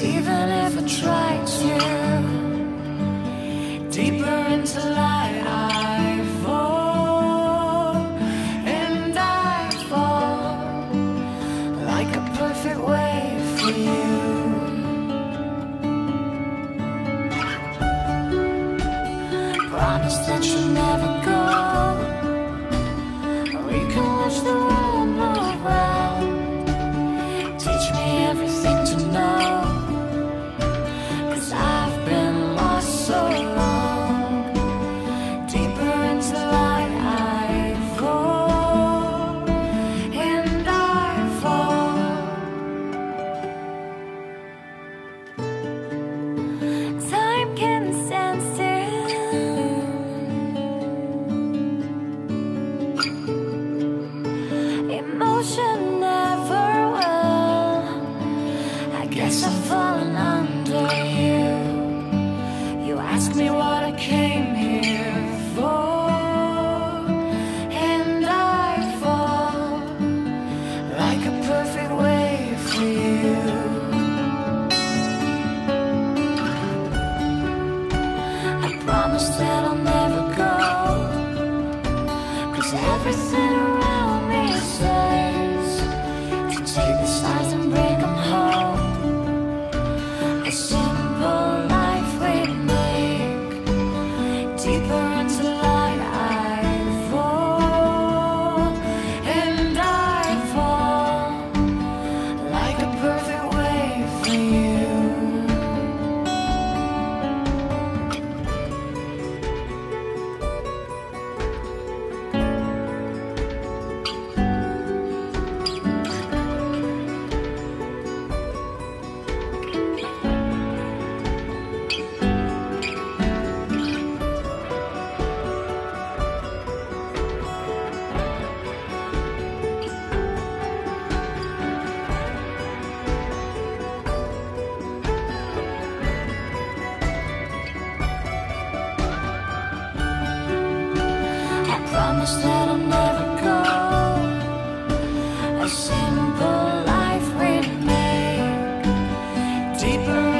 even if I try to, deeper into light I fall, and I fall like a perfect wave for you. Promise that you'll never go. We can watch the world move round. Teach me everything to know, 'cause I've been lost so long. Deeper into light I fall, and I fall. Time can stand still. Emotion never will. I guess I've fallen under you. You asked me what I came here for, and I fall like a perfect wave for you. I promise that I'll never go, 'cause everything around me says to take the stars and break them home. A simple life we make. Deeper into light I fall, and I fall like a perfect wave for you. Promise that I'll never go. A simple life we make. Deeper